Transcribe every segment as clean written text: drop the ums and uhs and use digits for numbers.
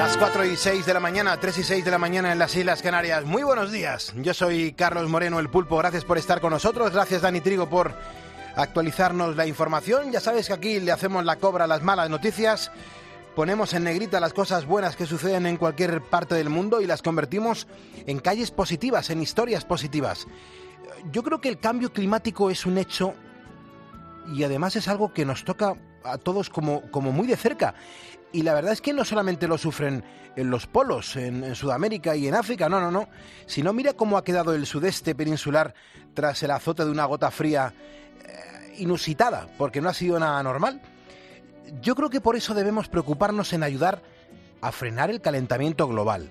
Las 4:06 de la mañana, 3:06 de la mañana en las Islas Canarias. Muy buenos días, yo soy Carlos Moreno, el Pulpo. Gracias por estar con nosotros, gracias Dani Trigo por actualizarnos la información. Ya sabes que aquí le hacemos la cobra a las malas noticias, ponemos en negrita las cosas buenas que suceden en cualquier parte del mundo y las convertimos en calles positivas, en historias positivas. Yo creo que el cambio climático es un hecho y además es algo que nos toca a todos como muy de cerca. Y la verdad es que no solamente lo sufren en los polos, en Sudamérica y en África, no, sino mira cómo ha quedado el sudeste peninsular tras el azote de una gota fría inusitada, porque no ha sido nada normal. Yo creo que por eso debemos preocuparnos en ayudar a frenar el calentamiento global.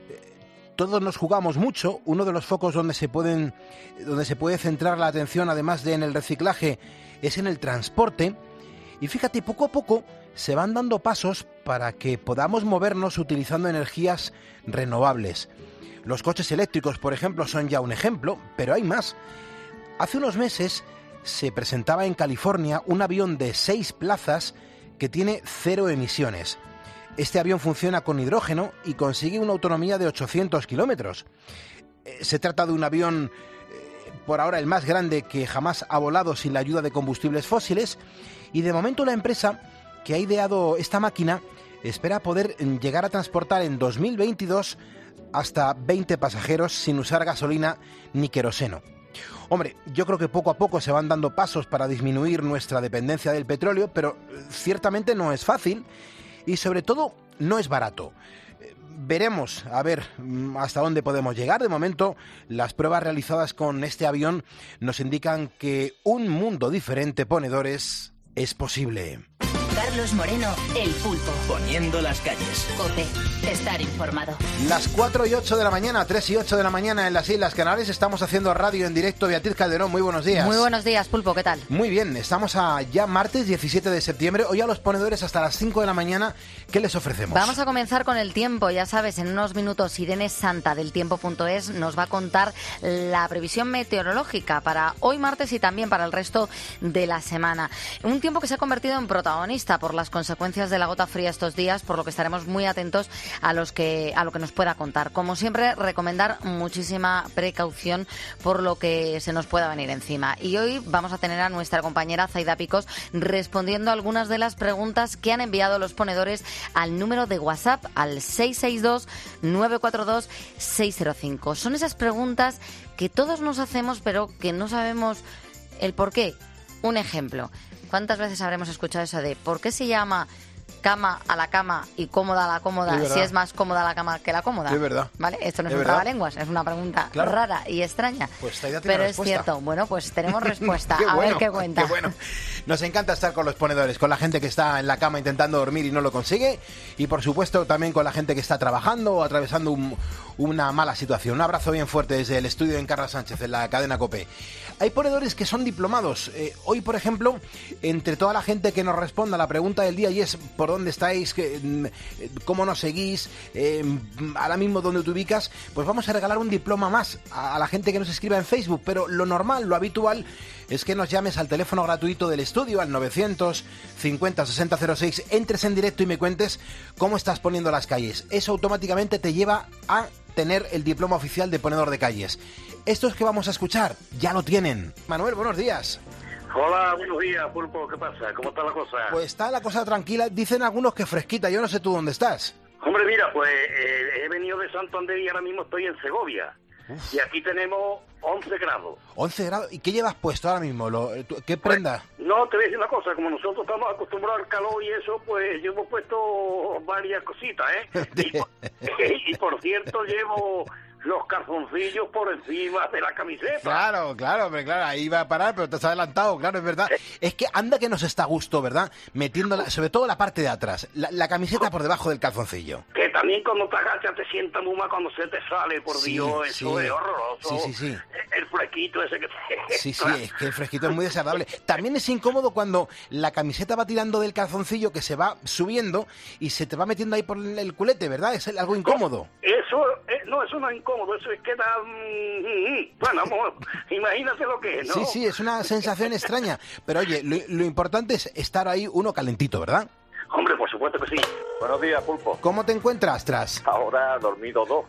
Todos nos jugamos mucho. Uno de los focos donde se puede centrar la atención, además de en el reciclaje, es en el transporte. Y fíjate, poco a poco se van dando pasos para que podamos movernos utilizando energías renovables. Los coches eléctricos, por ejemplo, son ya un ejemplo, pero hay más. Hace unos meses se presentaba en California un avión de 6 plazas que tiene 0 emisiones. Este avión funciona con hidrógeno y consigue una autonomía de 800 kilómetros. Se trata de un avión, por ahora el más grande que jamás ha volado sin la ayuda de combustibles fósiles, y de momento la empresa que ha ideado esta máquina espera poder llegar a transportar en 2022 hasta 20 pasajeros sin usar gasolina ni queroseno. Hombre, yo creo que poco a poco se van dando pasos para disminuir nuestra dependencia del petróleo, pero ciertamente no es fácil y sobre todo no es barato. Veremos a ver hasta dónde podemos llegar. De momento, las pruebas realizadas con este avión nos indican que un mundo diferente, ponedores, es posible. Carlos Moreno, el Pulpo. Poniendo las calles. COPE. Estar informado. Las 4:08 de la mañana, 3:08 de la mañana en las Islas Canarias. Estamos haciendo radio en directo. Beatriz Calderón, muy buenos días. Muy buenos días, Pulpo, ¿qué tal? Muy bien, estamos ya martes 17 de septiembre. Hoy a los ponedores hasta las 5 de la mañana. ¿Qué les ofrecemos? Vamos a comenzar con el tiempo. Ya sabes, en unos minutos Irene Santa del Tiempo.es nos va a contar la previsión meteorológica para hoy martes y también para el resto de la semana. Un tiempo que se ha convertido en protagonista por las consecuencias de la gota fría estos días, por lo que estaremos muy atentos a lo que nos pueda contar. Como siempre, recomendar muchísima precaución por lo que se nos pueda venir encima. Y hoy vamos a tener a nuestra compañera Zaida Picos respondiendo a algunas de las preguntas que han enviado los ponedores al número de WhatsApp, al 662-942-605. Son esas preguntas que todos nos hacemos, pero que no sabemos el por qué. Un ejemplo. ¿Cuántas veces habremos escuchado eso de por qué se llama cama a la cama y cómoda a la cómoda si es más cómoda la cama que la cómoda? Es verdad. ¿Vale? Esto no es ¿Es un verdad? trabalenguas, es una pregunta rara y extraña. Pues Zaida tiene pero respuesta. Es cierto. Bueno, pues tenemos respuesta. Qué a bueno, ver qué cuenta. Qué bueno. Nos encanta estar con los ponedores, con la gente que está en la cama intentando dormir y no lo consigue, y por supuesto también con la gente que está trabajando o atravesando una mala situación. Un abrazo bien fuerte desde el estudio en Carlos Sánchez, en la cadena COPE. Hay ponedores que son diplomados. Hoy, por ejemplo, entre toda la gente que nos responda a la pregunta del día, y es ¿por dónde estáis? ¿Cómo nos seguís? Ahora mismo ¿dónde te ubicas? Pues vamos a regalar un diploma más a la gente que nos escriba en Facebook. Pero lo normal, lo habitual, es que nos llames al teléfono gratuito del estudio, al 950-6006, entres en directo y me cuentes cómo estás poniendo las calles. Eso automáticamente te lleva a tener el diploma oficial de ponedor de calles. Estos que vamos a escuchar ya lo tienen. Manuel, buenos días. Hola, buenos días, Pulpo, ¿qué pasa? ¿Cómo está la cosa? Pues está la cosa tranquila, dicen algunos que fresquita, yo no sé tú dónde estás. Hombre, mira, pues he venido de Santander y ahora mismo estoy en Segovia. Uf. Y aquí tenemos 11 grados. 11 grados, ¿y qué llevas puesto ahora mismo? ¿Qué prenda? Pues, no, te voy a decir una cosa, como nosotros estamos acostumbrados al calor y eso, pues yo hemos puesto varias cositas, y por cierto, llevo los calzoncillos por encima de la camiseta. Claro, ahí va a parar, pero te has adelantado, claro, es verdad. Es que anda que nos está a gusto, ¿verdad? Metiéndola, sobre todo la parte de atrás, la camiseta por debajo del calzoncillo. Que también cuando te agachas te sienta muy mal cuando se te sale, por Dios, eso es horroroso. Sí. El fresquito ese que te... Sí, es que el fresquito es muy desagradable. También es incómodo cuando la camiseta va tirando del calzoncillo, que se va subiendo y se te va metiendo ahí por el culete, ¿verdad? Es algo incómodo. Eso no es incómodo, eso es que da... Bueno, amor, imagínate lo que es, ¿no? Sí, es una sensación extraña. Pero oye, lo importante es estar ahí uno calentito, ¿verdad? Hombre, por supuesto. supuesto que sí. Buenos días, Pulpo. ¿Cómo te encuentras, Tras? Ahora dormido 2.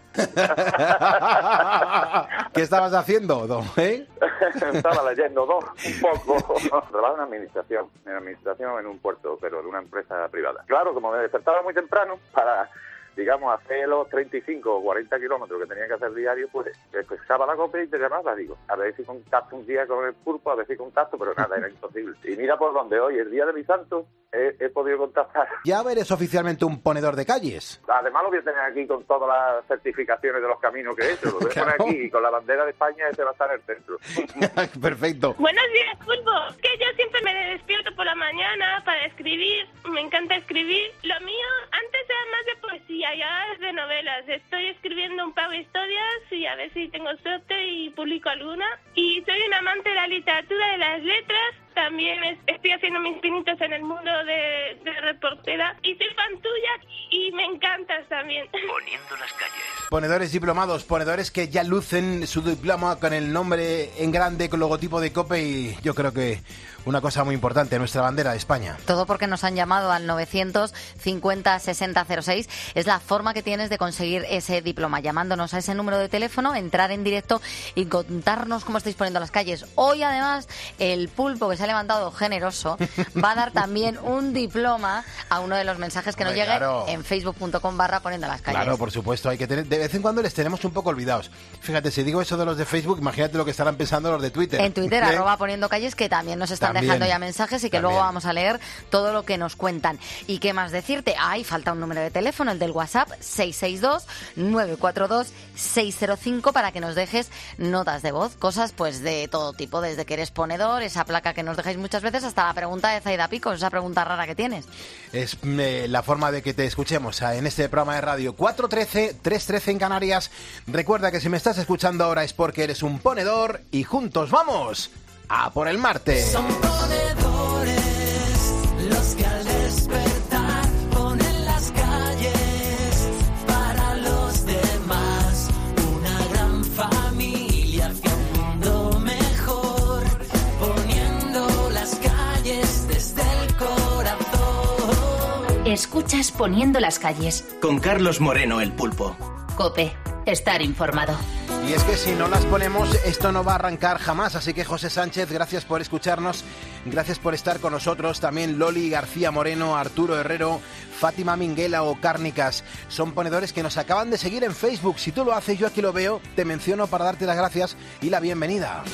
¿Qué estabas haciendo, Don? Estaba leyendo 2, un poco. Trabajo en administración en un puerto, pero de una empresa privada. Claro, como me despertaba muy temprano para, digamos, hacer los 35 o 40 kilómetros que tenía que hacer diario, pues pescaba la copa y te llamaba, digo, a ver si contacto un día con el Pulpo, a ver si contacto, pero nada, era imposible. Y mira por donde hoy, el día de mi santo, he podido contactar. Ya eres oficialmente un ponedor de calles. Además lo voy a tener aquí con todas las certificaciones de los caminos que he hecho. Lo voy a poner Claro. aquí y con la bandera de España ese va a estar en el centro. Perfecto. Buenos días, Pulpo. Que yo siempre me despierto por la mañana para escribir. Me encanta escribir. Lo mío antes era más de poesía y ahora es de novelas. Estoy escribiendo un par de historias y a ver si tengo suerte y publico alguna. Y soy un amante de la literatura, de las letras. También estoy haciendo mis pinitos en el mundo de reportera. Y soy fan tuya y me encantas también. Poniendo las calles. Ponedores diplomados, ponedores que ya lucen su diploma con el nombre en grande, con logotipo de COPE y yo creo que una cosa muy importante, nuestra bandera de España. Todo porque nos han llamado al 950-6006. Es la forma que tienes de conseguir ese diploma. Llamándonos a ese número de teléfono, entrar en directo y contarnos cómo estáis poniendo las calles. Hoy, además, el Pulpo, que se ha levantado generoso, va a dar también un diploma a uno de los mensajes que nos llegue Claro. en facebook.com/poniendo las calles. Claro, por supuesto, hay que tener, de vez en cuando les tenemos un poco olvidados. Fíjate, si digo eso de los de Facebook, imagínate lo que estarán pensando los de Twitter. En Twitter, ¿Eh? @poniendo calles, que también nos están También. dejando ya mensajes y que También. luego vamos a leer todo lo que nos cuentan. ¿Y qué más decirte? Falta un número de teléfono, el del WhatsApp, 662-942-605, para que nos dejes notas de voz, cosas pues de todo tipo, desde que eres ponedor, esa placa que nos dejáis muchas veces, hasta la pregunta de Zaida Picos, esa pregunta rara que tienes. Es la forma de que te escuchemos en este programa de radio. 413-313 en Canarias. Recuerda que si me estás escuchando ahora es porque eres un ponedor y juntos vamos a por el martes. Son ponedores los que al despertar ponen las calles para los demás. Una gran familia hacia un mundo mejor, poniendo las calles desde el corazón. Escuchas Poniendo las calles. Con Carlos Moreno, el Pulpo. COPE. Estar informado. Y es que si no las ponemos, esto no va a arrancar jamás. Así que José Sánchez, gracias por escucharnos, gracias por estar con nosotros. También Loli García Moreno, Arturo Herrero, Fátima Minguela o Cárnicas. Son ponedores que nos acaban de seguir en Facebook. Si tú lo haces, yo aquí lo veo, te menciono para darte las gracias y la bienvenida.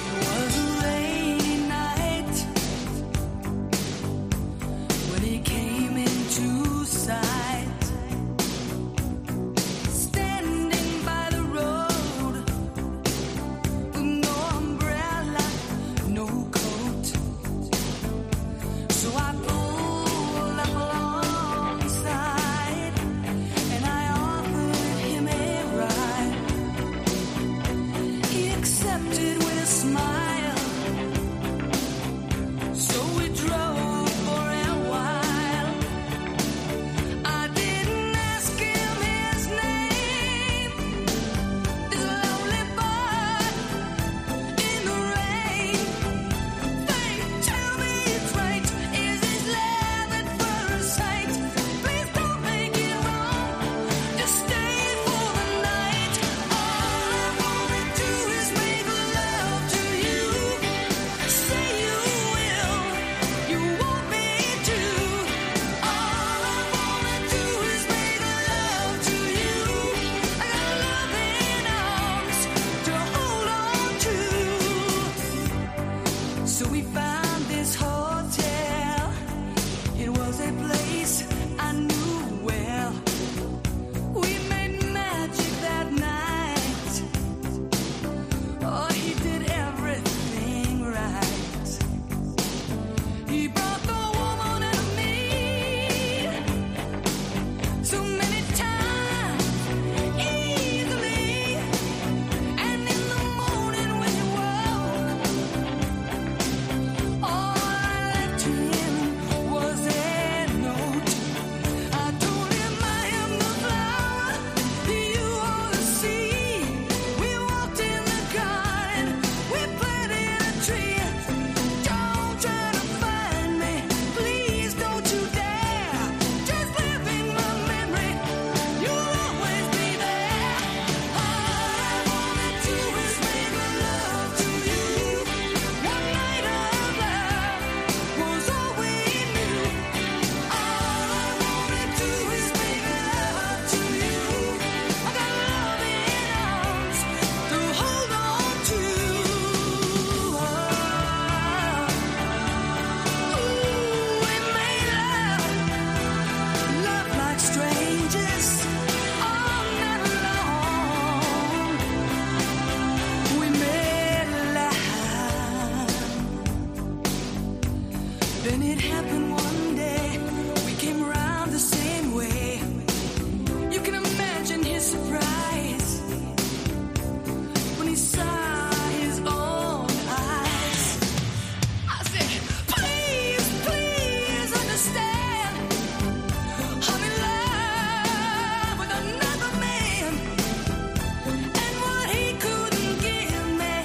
Then it happened one day, we came around the same way. You can imagine his surprise when he saw his own eyes. I said, please, please understand, I'm in love with another man, and what he couldn't give me,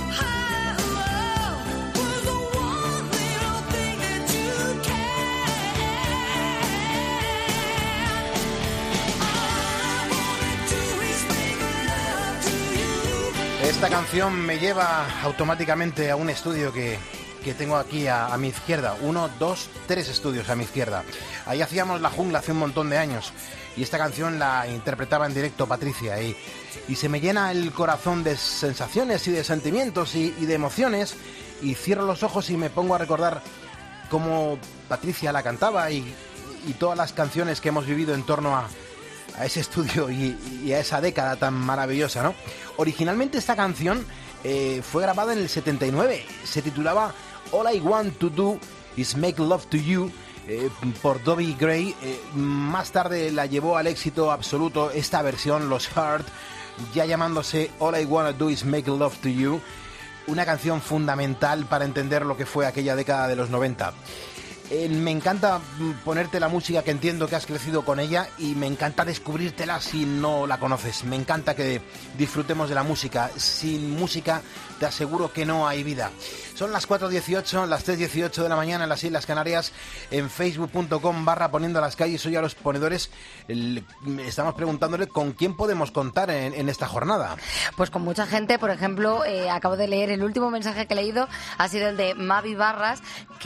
was the one little thing that you can. All I wanna do is make love to you. Esta canción me lleva automáticamente a un estudio que tengo aquí a mi izquierda. 1, 2, 3 estudios a mi izquierda. Ahí hacíamos La Jungla hace un montón de años. Y esta canción la interpretaba en directo Patricia. Y se me llena el corazón de sensaciones y de sentimientos y de emociones. Y cierro los ojos y me pongo a recordar cómo Patricia la cantaba y todas las canciones que hemos vivido en torno a ese estudio y a esa década tan maravillosa, ¿no? Originalmente esta canción fue grabada en el 79. Se titulaba All I Want to Do Is Make Love to You, por Dobie Gray. Más tarde la llevó al éxito absoluto esta versión, los Heart, ya llamándose All I Wanna Do Is Make Love to You. Una canción fundamental para entender lo que fue aquella década de los 90. Me encanta ponerte la música que entiendo que has crecido con ella y me encanta descubrírtela si no la conoces. Me encanta que disfrutemos de la música. Sin música te aseguro que no hay vida. Son las 4:18, las 3:18 de la mañana en las Islas Canarias. En facebook.com/poniendo las calles. Hoy a los ponedores estamos preguntándole con quién podemos contar en esta jornada. Pues con mucha gente. Por ejemplo, acabo de leer, el último mensaje que he leído ha sido el de Mavi Barras,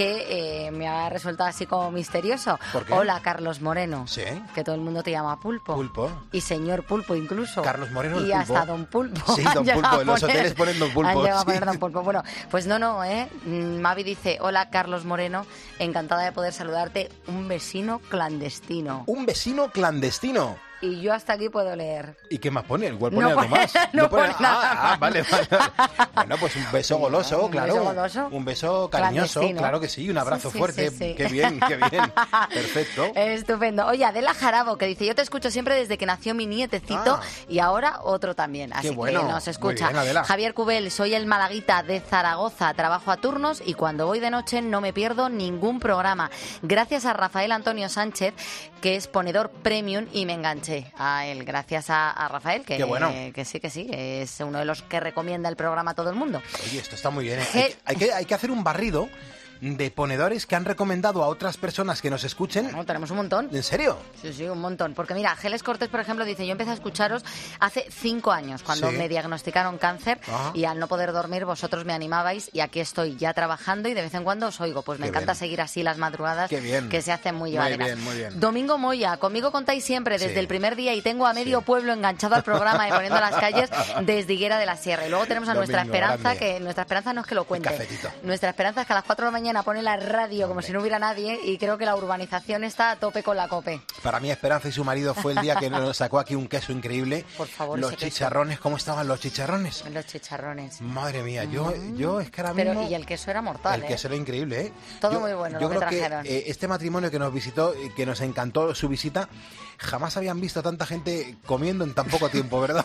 que me ha resultado así como misterioso. ¿Por qué? Hola, Carlos Moreno. Sí. Que todo el mundo te llama Pulpo. Pulpo. Y señor Pulpo incluso. Carlos Moreno, el y Pulpo. hasta Don Pulpo. Sí, Don Pulpo. En los hoteles ponen Don Pulpo. Han llegado a Sí. poner Don Pulpo. Bueno, pues no, Mavi dice, hola, Carlos Moreno, encantada de poder saludarte. Un vecino clandestino. Un vecino clandestino. Y yo hasta aquí puedo leer. ¿Y qué más pone? Igual pone No algo pone- más. no pone nada más. Vale. Bueno, pues un beso goloso, Un claro. beso goloso. Un beso cariñoso, Clandestino. claro que sí. Un abrazo Sí, fuerte. sí. Qué bien, qué bien. Perfecto. Estupendo. Oye, Adela Jarabo, que dice, yo te escucho siempre desde que nació mi nietecito y ahora otro también. Así bueno. que nos escucha. Muy bien, Adela. Javier Cubel, soy el malaguita de Zaragoza, trabajo a turnos y cuando voy de noche no me pierdo ningún programa. Gracias a Rafael Antonio Sánchez, que es ponedor premium, y me enganché a él. Gracias a Rafael, que, Qué bueno. que sí, es uno de los que recomienda el programa a todo el mundo. Oye, esto está muy bien. Je- Hay que hacer un barrido de ponedores que han recomendado a otras personas que nos escuchen. Bueno, tenemos un montón. ¿En serio? Sí, un montón. Porque mira, Geles Cortés, por ejemplo, dice, yo empecé a escucharos hace 5 años, cuando Sí. me diagnosticaron cáncer. Ajá. Y al no poder dormir, vosotros me animabais y aquí estoy ya trabajando y de vez en cuando os oigo. Pues me Qué encanta bien. seguir así las madrugadas, Qué bien. que se hacen muy Muy llevaderas. bien, muy bien. Domingo Moya, conmigo contáis siempre desde Sí. el primer día y tengo a medio pueblo enganchado al programa y poniendo las calles desde Higuera de la Sierra. Y luego tenemos a nuestra Domingo, Esperanza, grande. que nuestra Esperanza no es que lo cuente. cafetito. Nuestra Esperanza es que a las 4 de la mañana pone la radio como si no hubiera nadie y creo que la urbanización está a tope con la COPE. Para mí, Esperanza y su marido fue el día que nos sacó aquí un queso increíble. Por favor, los ese queso. chicharrones, ¿cómo estaban los chicharrones? Los chicharrones. Madre mía, yo es que ahora Pero, mismo... y el queso era mortal, El queso era increíble, ¿eh? Todo muy bueno, Yo lo que creo trajeron. que este matrimonio que nos visitó, que nos encantó su visita, jamás habían visto tanta gente comiendo en tan poco tiempo, ¿verdad?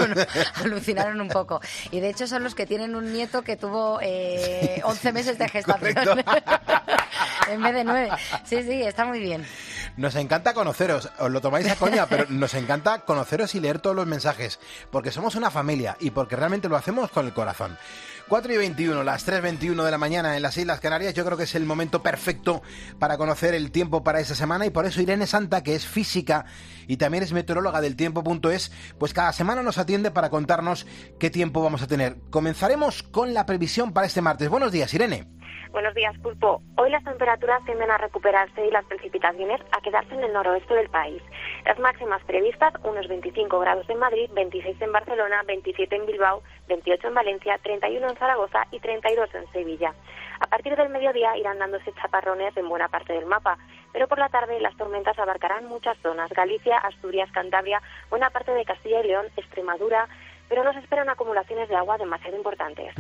Alucinaron un poco. Y de hecho son los que tienen un nieto que tuvo 11 meses de gestación. Correcto. En vez de 9. Sí, está muy bien. Nos encanta conoceros, os lo tomáis a coña, pero nos encanta conoceros y leer todos los mensajes, porque somos una familia y porque realmente lo hacemos con el corazón. 4:21, las 3:21 de la mañana en las Islas Canarias. Yo creo que es el momento perfecto para conocer el tiempo para esa semana y por eso Irene Santa, que es física y también es meteoróloga del tiempo.es, pues cada semana nos atiende para contarnos qué tiempo vamos a tener. Comenzaremos con la previsión para este martes. Buenos días, Irene. Buenos días, Pulpo. Hoy las temperaturas tienden a recuperarse y las precipitaciones a quedarse en el noroeste del país. Las máximas previstas, unos 25 grados en Madrid, 26 en Barcelona, 27 en Bilbao, 28 en Valencia, 31 en Zaragoza y 32 en Sevilla. A partir del mediodía irán dándose chaparrones en buena parte del mapa, pero por la tarde las tormentas abarcarán muchas zonas: Galicia, Asturias, Cantabria, buena parte de Castilla y León, Extremadura, pero nos esperan acumulaciones de agua demasiado importantes.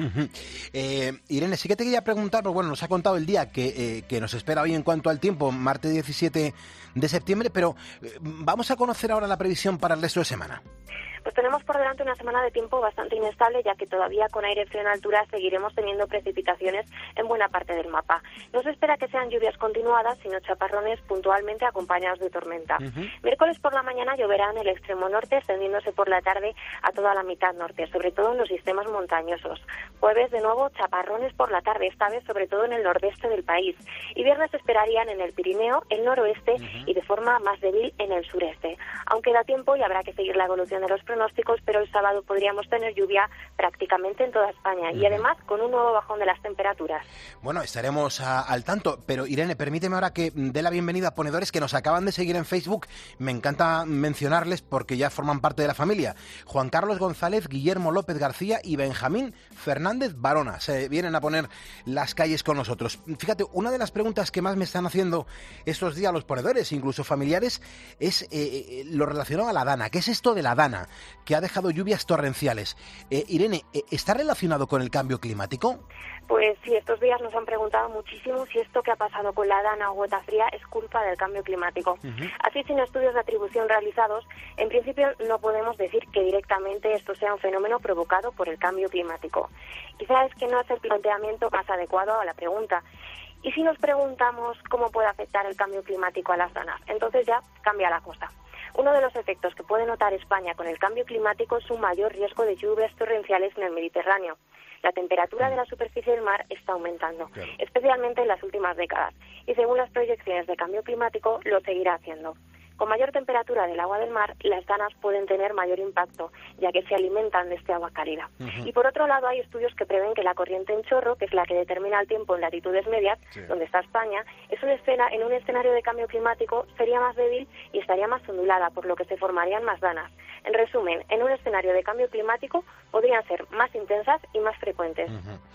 Irene, sí que te quería preguntar, pues bueno, nos ha contado el día que nos espera hoy en cuanto al tiempo, martes 17 de septiembre, pero vamos a conocer ahora la previsión para el resto de semana. Pues tenemos por delante una semana de tiempo bastante inestable, ya que todavía con aire frío en altura seguiremos teniendo precipitaciones en buena parte del mapa. No se espera que sean lluvias continuadas, sino chaparrones puntualmente acompañados de tormenta. Miércoles por la mañana lloverá en el extremo norte, extendiéndose por la tarde a toda la mitad norte, sobre todo en los sistemas montañosos. Jueves, de nuevo, chaparrones por la tarde, esta vez sobre todo en el nordeste del país. Y viernes esperarían en el Pirineo, el noroeste y de forma más débil en el sureste. Aunque da tiempo y habrá que seguir la evolución de los pronósticos, pero el sábado podríamos tener lluvia prácticamente en toda España y además con un nuevo bajón de las temperaturas. Bueno, estaremos al tanto, pero Irene, permíteme ahora que dé la bienvenida a ponedores que nos acaban de seguir en Facebook. Me encanta mencionarles porque ya forman parte de la familia. Juan Carlos González, Guillermo López García y Benjamín Fernández Barona se vienen a poner las calles con nosotros. Fíjate, una de las preguntas que más me están haciendo estos días los ponedores, incluso familiares, es lo relacionado a la dana. ¿Qué es esto de la dana? Que ha dejado lluvias torrenciales. Irene, ¿está relacionado con el cambio climático? Pues sí, estos días nos han preguntado muchísimo si esto que ha pasado con la dana o gota fría es culpa del cambio climático. Así, sin estudios de atribución realizados, en principio no podemos decir que directamente esto sea un fenómeno provocado por el cambio climático. Quizá es que no es el planteamiento más adecuado a la pregunta. Y si nos preguntamos cómo puede afectar el cambio climático a las danas, entonces ya cambia la cosa. Uno de los efectos que puede notar España con el cambio climático es un mayor riesgo de lluvias torrenciales en el Mediterráneo. La temperatura de la superficie del mar está aumentando, especialmente en las últimas décadas, y según las proyecciones de cambio climático lo seguirá haciendo. Con mayor temperatura del agua del mar, las danas pueden tener mayor impacto, ya que se alimentan de este agua cálida. Y por otro lado, hay estudios que prevén que la corriente en chorro, que es la que determina el tiempo en latitudes medias, donde está España, en un escenario de cambio climático sería más débil y estaría más ondulada, por lo que se formarían más danas. En resumen, en un escenario de cambio climático podrían ser más intensas y más frecuentes.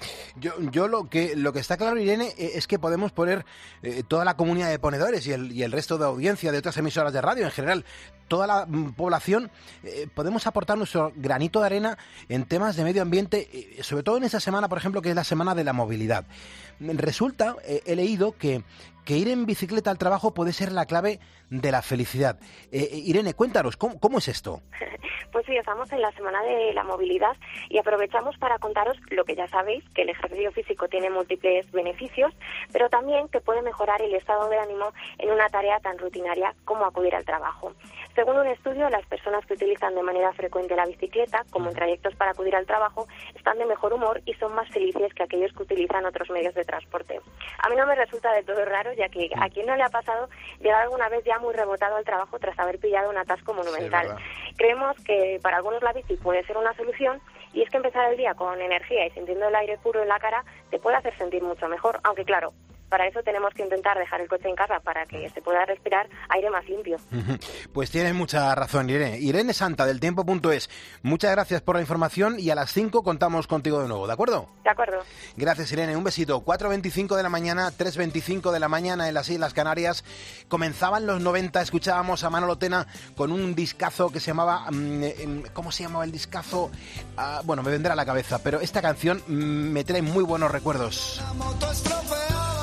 Yo lo que está claro, Irene, es que podemos poner toda la comunidad de ponedores y el resto de audiencia de otras emisoras de radio, en general, toda la población, podemos aportar nuestro granito de arena en temas de medio ambiente, sobre todo en esa semana, por ejemplo, que es la semana de la movilidad. Resulta, he leído que ir en bicicleta al trabajo puede ser la clave de la felicidad. Irene, cuéntanos, ¿cómo es esto? Pues sí, estamos en la Semana de la Movilidad y aprovechamos para contaros lo que ya sabéis, que el ejercicio físico tiene múltiples beneficios, pero también que puede mejorar el estado de ánimo en una tarea tan rutinaria como acudir al trabajo. Según un estudio, las personas que utilizan de manera frecuente la bicicleta, como en trayectos para acudir al trabajo, están de mejor humor y son más felices que aquellos que utilizan otros medios de transporte. A mí no me resulta de todo raro, ya que a quien no le ha pasado llegar alguna vez ya muy rebotado al trabajo tras haber pillado un atasco monumental. Sí, creemos que para algunos la bici puede ser una solución, y es que empezar el día con energía y sintiendo el aire puro en la cara te puede hacer sentir mucho mejor, aunque claro, para eso tenemos que intentar dejar el coche en casa para que se pueda respirar aire más limpio. Pues tienes mucha razón, Irene. Irene Santa, del Tiempo.es. Muchas gracias por la información y a las 5 contamos contigo de nuevo, ¿de acuerdo? De acuerdo. Gracias, Irene. Un besito. 4:25 de la mañana, 3:25 de la mañana en las Islas Canarias. Comenzaban los 90, escuchábamos a Manolo Tena con un discazo que se llamaba... ¿Cómo se llamaba el discazo? Bueno, me vendrá a la cabeza, pero esta canción me trae muy buenos recuerdos. La moto estropeada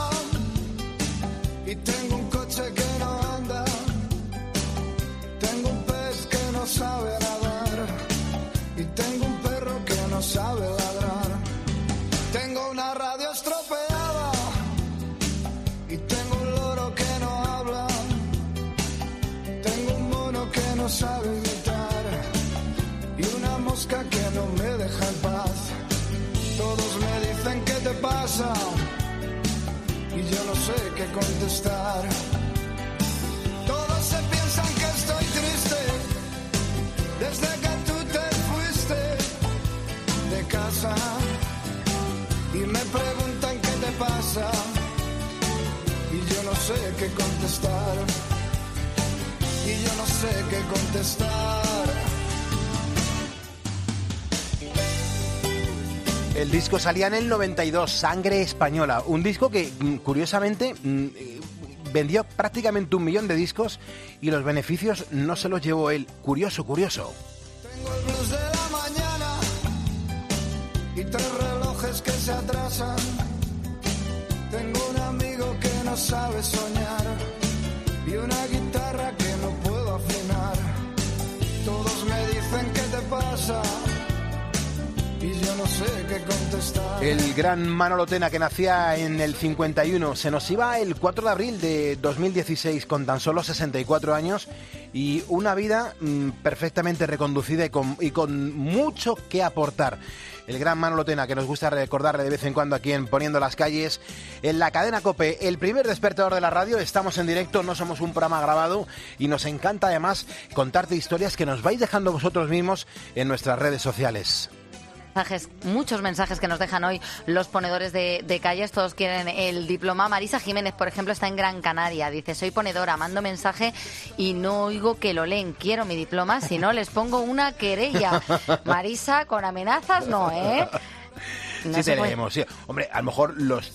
y tengo un coche que no anda, tengo un pez que no sabe nadar y tengo un perro que no sabe ladrar, tengo una radio estropeada y tengo un loro que no habla, tengo un mono que no sabe imitar y una mosca que no me deja en paz. Todos me dicen ¿qué te pasa? Y yo no sé qué contestar. Todos se piensan que estoy triste desde que tú te fuiste de casa y me preguntan qué te pasa y yo no sé qué contestar y yo no sé qué contestar. El disco salía en el 92, Sangre Española, un disco que, curiosamente, vendió prácticamente 1 millón de discos y los beneficios no se los llevó él. Curioso. Tengo el blues de la mañana y 3 relojes que se atrasan. Tengo un amigo que no sabe soñar y una guitarra que no puedo afinar. Todos me dicen ¿qué te pasa? Y yo no sé qué contestar. El gran Manolo Tena, que nacía en el 51, se nos iba el 4 de abril de 2016 con tan solo 64 años y una vida perfectamente reconducida y con mucho que aportar. El gran Manolo Tena, que nos gusta recordarle de vez en cuando aquí en Poniendo las Calles, en la cadena COPE, el primer despertador de la radio. Estamos en directo, no somos un programa grabado y nos encanta además contarte historias que nos vais dejando vosotros mismos en nuestras redes sociales. Muchos mensajes que nos dejan hoy los ponedores de calles, todos quieren el diploma. Marisa Jiménez, por ejemplo, está en Gran Canaria, dice: soy ponedora, mando mensaje y no oigo que lo leen, quiero mi diploma, si no les pongo una querella. Marisa, con amenazas no, ¿eh? No sí tenemos, sí. Hombre, a lo mejor los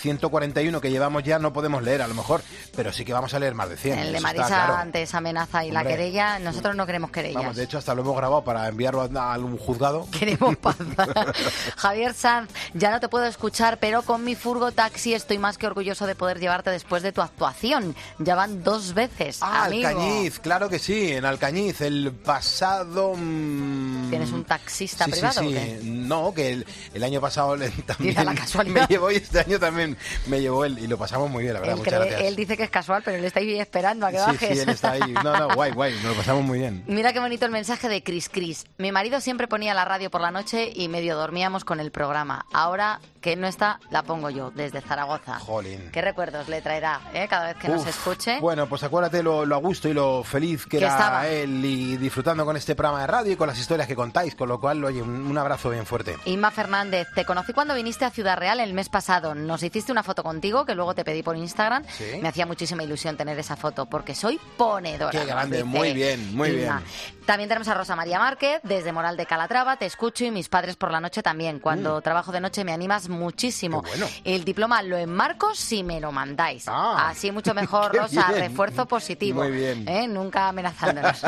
141 que llevamos ya no podemos leer, a lo mejor, pero sí que vamos a leer más de 100. El de Marisa, claro, ante esa amenaza y la querella, nosotros no queremos querellas. Vamos, de hecho, hasta lo hemos grabado para enviarlo a algún juzgado. Queremos paz. Javier Sanz, ya no te puedo escuchar, pero con mi furgo taxi estoy más que orgulloso de poder llevarte después de tu actuación. Ya van 2 veces, amigo. Alcañiz, claro que sí, en Alcañiz, el pasado... ¿Tienes un taxista privado? Sí, o qué? No, que el año pasado también la casualidad. me llevó y este año también me llevó él y lo pasamos muy bien, la verdad. Muchas gracias. Él dice que es casual, pero él está ahí esperando a que bajes. Sí, él está ahí. No, guay, nos lo pasamos muy bien. Mira qué bonito el mensaje de Cris. Mi marido siempre ponía la radio por la noche y medio dormíamos con el programa. Ahora que él no está, la pongo yo, desde Zaragoza. Jolín. ¿Qué recuerdos le traerá cada vez que nos escuche? Bueno, pues acuérdate lo a gusto y lo feliz que era estaba él y disfrutando con este programa de radio y con las historias que contáis, con lo cual, oye, un abrazo bien fuerte. Inma Fernández, te conocí cuando viniste a Ciudad Real el mes pasado. Nos hiciste una foto contigo que luego te pedí por Instagram. ¿Sí? Me hacía muchísima ilusión tener esa foto porque soy ponedora. Qué grande, muy bien, muy Inma. Bien. También tenemos a Rosa María Márquez, desde Moral de Calatrava, te escucho y mis padres por la noche también. Cuando trabajo de noche me animas muchísimo. Qué bueno. El diploma lo enmarco si me lo mandáis. Así mucho mejor, Rosa, bien. Refuerzo positivo. Muy bien. Nunca amenazándonos.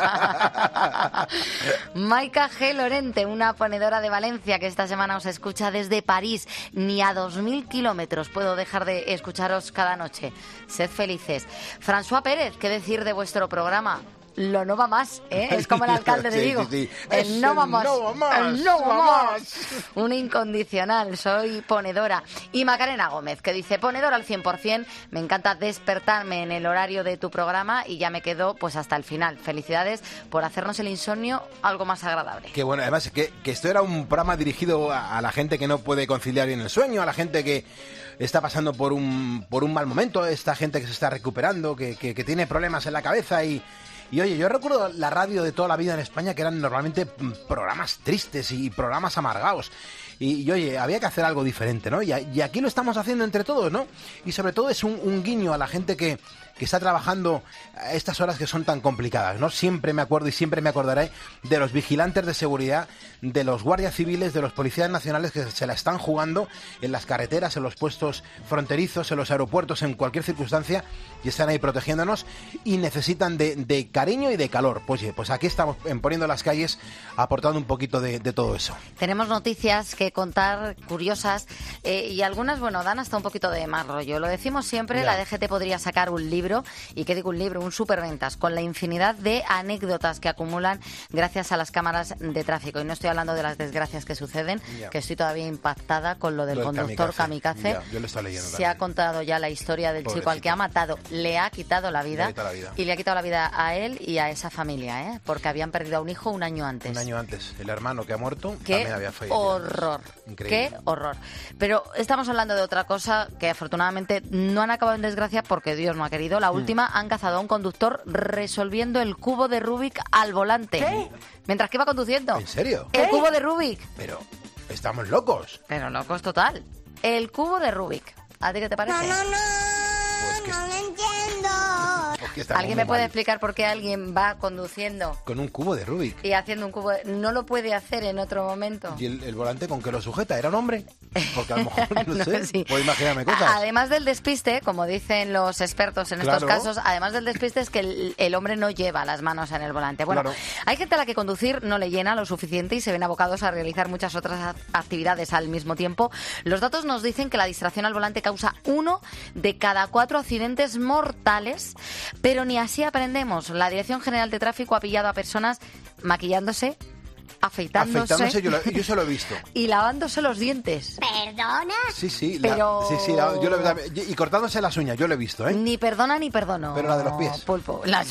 Maika G. Lorente, una ponedora de Valencia que esta semana os escucha desde París. Ni a 2.000 kilómetros puedo dejar de escucharos cada noche. Sed felices. François Pérez, ¿qué decir de vuestro programa? Lo no va más, ¿eh? Es como el alcalde de Vigo. Sí. El no va más. El no va más. Un incondicional, soy ponedora. Y Macarena Gómez, que dice: ponedora al 100%, me encanta despertarme en el horario de tu programa y ya me quedo pues hasta el final. Felicidades por hacernos el insomnio algo más agradable. Que bueno, además que esto era un programa dirigido a la gente que no puede conciliar bien el sueño, a la gente que está pasando por un mal momento, esta gente que se está recuperando, que tiene problemas en la cabeza y oye, yo recuerdo la radio de toda la vida en España que eran normalmente programas tristes y programas amargados. Y oye, había que hacer algo diferente, ¿no? Y aquí lo estamos haciendo entre todos, ¿no? Y sobre todo es un guiño a la gente que está trabajando a estas horas que son tan complicadas, ¿no? Siempre me acuerdo y siempre me acordaré de los vigilantes de seguridad, de los guardias civiles, de los policías nacionales que se la están jugando en las carreteras, en los puestos fronterizos, en los aeropuertos, en cualquier circunstancia, y están ahí protegiéndonos y necesitan de cariño y de calor. Pues aquí estamos Poniendo las Calles aportando un poquito de todo eso. Tenemos noticias que contar, curiosas, y algunas, bueno, dan hasta un poquito de más rollo. Lo decimos siempre, la DGT podría sacar un libro, y qué digo un libro, un superventas, con la infinidad de anécdotas que acumulan gracias a las cámaras de tráfico. Y no estoy hablando de las desgracias que suceden, que estoy todavía impactada con lo del conductor kamikaze. Yo lo estoy leyendo Se ha contado ya la historia del chico al que ha matado, le ha quitado la vida, y le ha quitado la vida a él y a esa familia, porque habían perdido a un hijo un año antes. Un año antes. El hermano que ha muerto también había fallecido. Horror. Increíble. Qué horror. Pero estamos hablando de otra cosa que afortunadamente no han acabado en desgracia porque Dios no ha querido. La última, han cazado a un conductor resolviendo el cubo de Rubik al volante. ¿Qué? Mientras que iba conduciendo. ¿En serio? El cubo de Rubik. Pero estamos locos. Pero locos total. El cubo de Rubik. ¿A ti qué te parece? No lo entiendo. Que estamos ¿Alguien muy me puede mal. explicar por qué alguien va conduciendo Con un cubo de Rubik. y haciendo un cubo? ¿No lo puede hacer en otro momento? ¿Y el volante con que lo sujeta? ¿Era un hombre? Porque a lo mejor, no No, sé, sí. puedo imaginarme cosas. Además del despiste, como dicen los expertos en estos Claro. casos, además del despiste es que el hombre no lleva las manos en el volante. Bueno, Claro. hay gente a la que conducir no le llena lo suficiente y se ven abocados a realizar muchas otras actividades al mismo tiempo. Los datos nos dicen que la distracción al volante causa 1 de cada 4 accidentes mortales, pero ni así aprendemos. La Dirección General de Tráfico ha pillado a personas maquillándose, afeitándose Yo se lo he visto. y lavándose los dientes. ¿Perdona? Sí, Pero- yo lo he visto. Y cortándose las uñas, yo lo he visto, ¿eh? Ni perdona ni perdono. Pero la de los pies. Pulpo. Las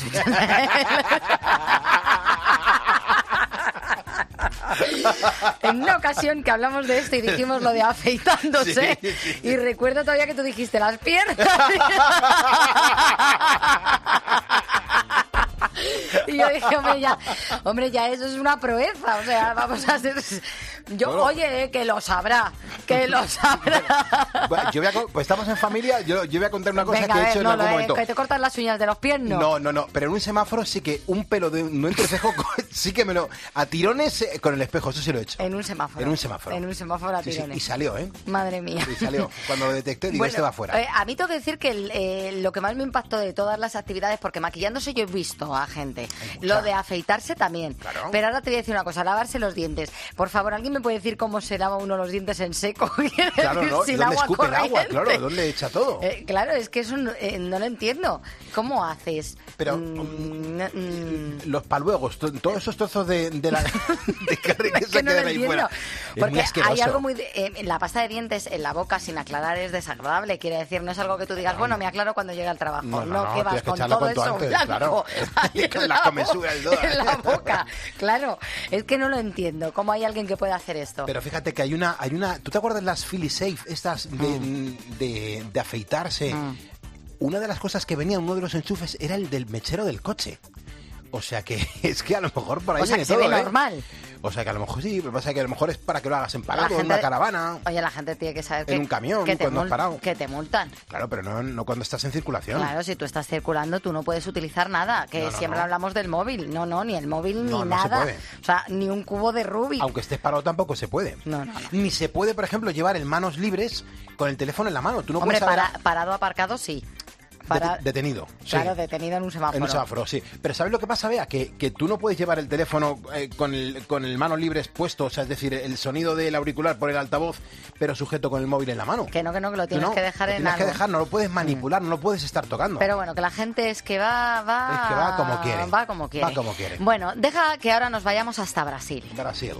En una ocasión que hablamos de esto y dijimos lo de afeitándose, Sí. y recuerdo todavía que tú dijiste las piernas. Y yo dije, hombre, ya eso es una proeza, o sea, vamos a hacer... Bueno. Oye, que lo sabrá. Bueno, pues estamos en familia, yo voy a contar una cosa Venga, que a he ver, hecho en no, algún lo de momento. que te cortas las uñas de los pies, no. No, pero en un semáforo sí que un pelo de no entrecejo sí que me lo... A tirones con el espejo, eso sí lo he hecho. En un semáforo. En un semáforo. En un semáforo a Sí, tirones. y salió, ¿eh? Madre mía. Y salió. Cuando lo detecté, digo, Bueno, este va fuera. A mí tengo que decir que lo que más me impactó de todas las actividades, porque maquillándose yo he visto a gente, lo de afeitarse también. Claro. Pero ahora te voy a decir una cosa, lavarse los dientes. Por favor, ¿alguien me puede decir cómo se lava uno los dientes en seco? Quiero Claro, decir, ¿no? sin ¿Y dónde agua escupe el agua? corriente. Claro, ¿dónde echa todo? Claro, es que eso no lo entiendo. ¿Cómo haces? Pero los paluegos, todos esos trozos de la de carne que Es se que no lo quedan ahí entiendo. fuera. Es muy Porque asqueroso. hay algo muy... la pasta de dientes en la boca sin aclarar es desagradable. Quiere decir, no es algo que tú digas, bueno, me aclaro cuando llegue al trabajo. No, que vas tienes que con echarlo todo cuanto eso antes, blanco claro. ahí Con en las la comesuras y todo. en la boca. Claro, es que no lo entiendo. ¿Cómo hay alguien que pueda hacer esto? Pero fíjate que hay una... ¿Tú te acuerdas las Philly Safe, estas de afeitarse? Una de las cosas que venía en uno de los enchufes era el del mechero del coche. O sea que es que a lo mejor por ahí O sea, viene que se todo, ve ¿eh? normal. O sea que a lo mejor sí, pero pasa que a lo mejor es para que lo hagas en parado, La en gente- una caravana, Oye, la gente tiene que saber en que, un camión, que te cuando has parado. que te multan. Claro, pero no cuando estás en circulación. Claro, si tú estás circulando, tú no puedes utilizar nada. Que No, siempre no. hablamos del móvil. No, ni el móvil No, ni no se nada. puede. O sea, ni un cubo de Rubik. Aunque estés parado tampoco se puede. No. Ni se puede, por ejemplo, llevar en manos libres con el teléfono en la mano. Tú no Hombre, puedes saber parado aparcado, sí. detenido. Sí. Claro, detenido en un semáforo. En un semáforo, sí. Pero ¿sabes lo que pasa, Bea? Que tú no puedes llevar el teléfono con el manos libres puesto, o sea, es decir, el sonido del auricular por el altavoz, pero sujeto con el móvil en la mano. Que no, que lo tienes No, que dejar lo en tienes algo. que dejar, no lo puedes manipular, no lo puedes estar tocando. Pero bueno, que la gente es que va Es que va como quiere. Va como quiere. Va como quiere. Bueno, deja que ahora nos vayamos hasta Brasil. Brasil.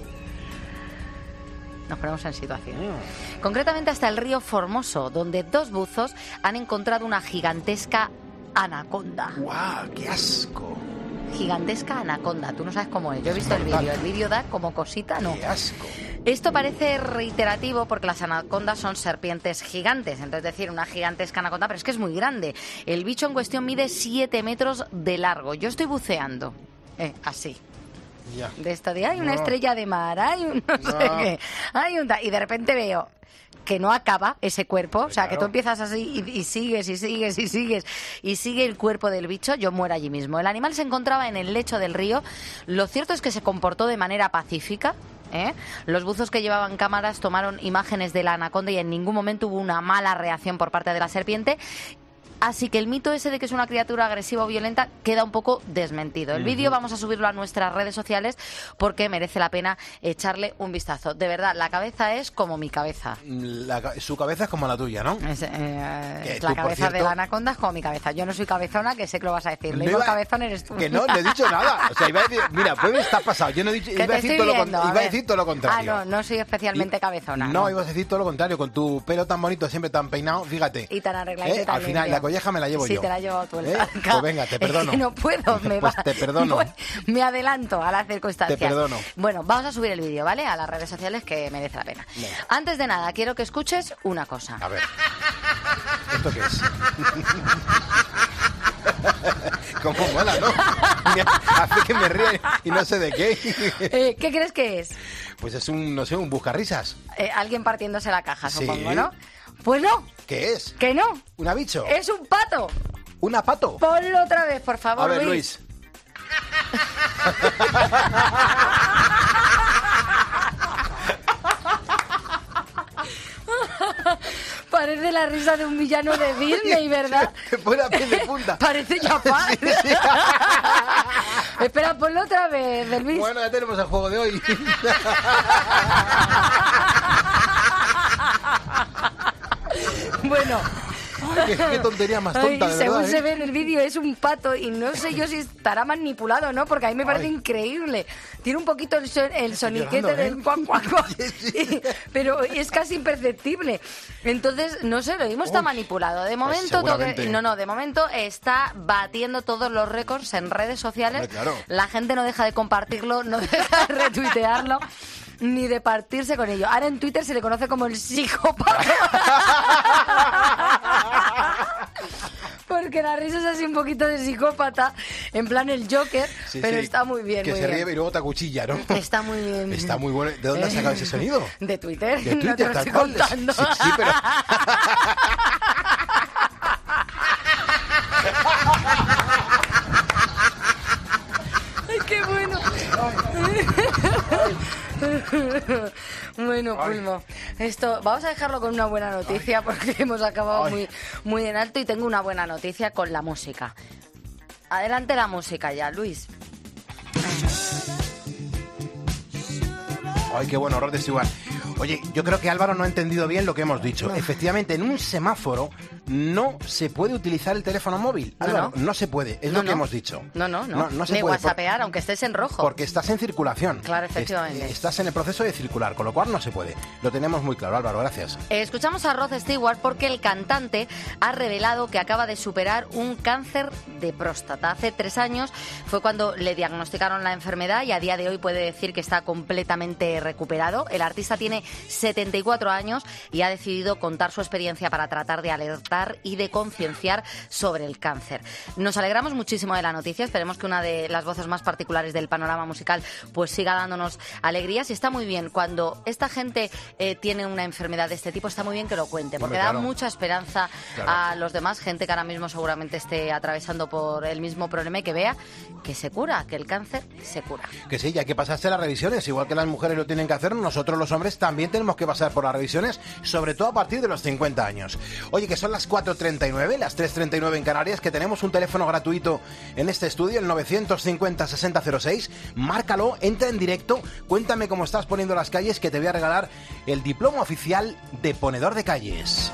Nos ponemos en situación. Concretamente hasta el río Formoso, donde 2 buzos han encontrado una gigantesca anaconda. ¡Guau! ¡Qué asco! Gigantesca anaconda. Tú no sabes cómo es. Yo he visto el vídeo. El vídeo da como cosita, ¿no? ¡Qué asco! Esto parece reiterativo porque las anacondas son serpientes gigantes. Entonces, es decir, una gigantesca anaconda, pero es que es muy grande. El bicho en cuestión mide 7 metros de largo. Yo estoy buceando. Así. Ya. De esto de, hay una No. estrella de mar, hay un no sé No. qué, hay un y de repente veo que no acaba ese cuerpo, o sea, que tú empiezas así y sigues y sigues y sigues y sigue el cuerpo del bicho, yo muero allí mismo. El animal se encontraba en el lecho del río. Lo cierto es que se comportó de manera pacífica. Los buzos que llevaban cámaras tomaron imágenes de la anaconda y en ningún momento hubo una mala reacción por parte de la serpiente. Así que el mito ese de que es una criatura agresiva o violenta queda un poco desmentido. El vídeo vamos a subirlo a nuestras redes sociales porque merece la pena echarle un vistazo. De verdad, la cabeza es como mi cabeza. Su cabeza es como la tuya, ¿no? Es, Que la tú, por cabeza cierto- de la anaconda es como mi cabeza. Yo no soy cabezona, que sé que lo vas a decir. No Le digo iba- cabezón eres tú. Que no he dicho nada. O sea, iba a decir, mira, puede estar pasado. Yo no he dicho, Que iba a te decir estoy todo lo viendo, iba a ver. decir todo lo contrario. Ah, no soy especialmente cabezona. No, ibas a decir todo lo contrario, con tu pelo tan bonito, siempre tan peinado, fíjate. Y tan arregladito y tan Al final, limpio. la colleja me la llevo Sí, yo. te la he llevado tú el ¿Eh? arca. Pues venga, te perdono. Es que no puedo, Pues te perdono. Me adelanto a las circunstancias. Te perdono. Bueno, vamos a subir el vídeo, ¿vale? A las redes sociales, que merece la pena. Venga. Antes de nada, quiero que escuches una cosa. A ver. ¿Esto qué es? Cómo mola, ¿no? Hace que me ríe y no sé de qué. ¿Qué crees que es? Pues es un, no sé, un buscarrisas. Alguien partiéndose la caja, Sí. supongo, ¿no? Pues no, ¿Qué es? que no. ¿Un abicho? Es un pato. ¿Una pato? Ponlo otra vez, por favor, A ver, Luis. Parece la risa de un villano de Disney, ¿verdad? Se pone a pie de punta. Parece Jafar. Sí, sí. Espera, ponlo otra vez, Luis. Bueno, ya tenemos el juego de hoy. Bueno. Ay, qué tontería más tonta, de según verdad, se ve en el vídeo es un pato y no sé yo si estará manipulado o no, porque a mí me parece increíble. Tiene un poquito el soniquete llorando, del cuac, cuac, cuac, pero es casi imperceptible. Entonces, no sé, lo mismo está manipulado. De momento, de momento está batiendo todos los récords en redes sociales. Claro. La gente no deja de compartirlo, no deja de retuitearlo, ni de partirse con ello. Ahora en Twitter se le conoce como el psicópata. Porque la risa es así un poquito de psicópata, en plan el Joker, pero está muy bien. Que muy se bien. ríe y luego te acuchilla, ¿no? Está muy bien. Está muy bueno. ¿De dónde has sacado ese sonido? De Twitter. De Twitter, no te lo tal estoy cual. contando. Sí, pero... Ay, qué bueno. Bueno, Pulmo, vamos a dejarlo con una buena noticia porque hemos acabado muy en alto y tengo una buena noticia con la música. Adelante la música ya, Luis. Ay, qué bueno, Rod Stewart. Oye, yo creo que Álvaro no ha entendido bien lo que hemos dicho. Efectivamente, en un semáforo no se puede utilizar el teléfono móvil. Álvaro, no se puede, es lo que hemos dicho. No se Ni puede whatsappear, aunque estés en rojo. Porque estás en circulación. Claro, efectivamente. Estás en el proceso de circular, con lo cual no se puede. Lo tenemos muy claro, Álvaro, gracias. Escuchamos a Rod Stewart porque el cantante ha revelado que acaba de superar un cáncer de próstata. Hace 3 años fue cuando le diagnosticaron la enfermedad y a día de hoy puede decir que está completamente recuperado. El artista tiene 74 años y ha decidido contar su experiencia para tratar de alertar y de concienciar sobre el cáncer. Nos alegramos muchísimo de la noticia, esperemos que una de las voces más particulares del panorama musical pues siga dándonos alegrías y está muy bien cuando esta gente tiene una enfermedad de este tipo, está muy bien que lo cuente, porque da mucha esperanza a los demás, gente que ahora mismo seguramente esté atravesando por el mismo problema y que vea que se cura, que el cáncer se cura. Que sí, ya hay que pasarse las revisiones, igual que las mujeres lo tienen que hacer, nosotros los hombres también tenemos que pasar por las revisiones, sobre todo a partir de los 50 años. Oye, que son las 4:39, las 3:39 en Canarias, que tenemos un teléfono gratuito en este estudio, el 950-6006. Márcalo, entra en directo, cuéntame cómo estás poniendo las calles, que te voy a regalar el diploma oficial de ponedor de calles.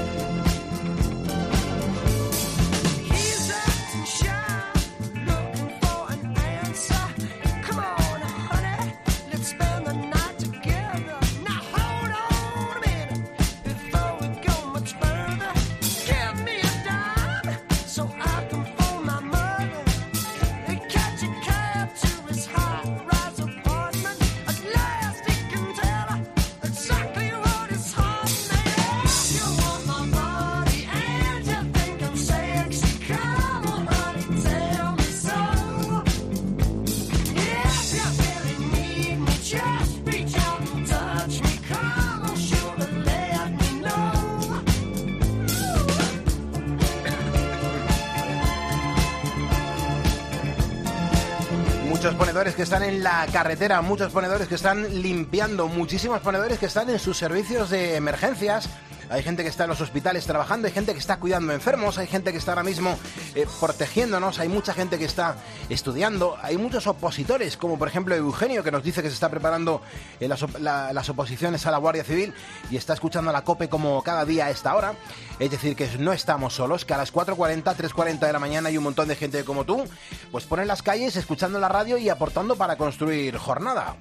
Muchos ponedores que están en la carretera, muchos ponedores que están limpiando, muchísimos ponedores que están en sus servicios de emergencias. Hay gente que está en los hospitales trabajando, hay gente que está cuidando enfermos, hay gente que está ahora mismo protegiéndonos, hay mucha gente que está estudiando, hay muchos opositores, como por ejemplo Eugenio, que nos dice que se está preparando las oposiciones a la Guardia Civil y está escuchando la COPE como cada día a esta hora. Es decir, que no estamos solos, que a las 4:40, 3:40 de la mañana hay un montón de gente como tú, pues ponen las calles, escuchando la radio y aportando para construir jornada.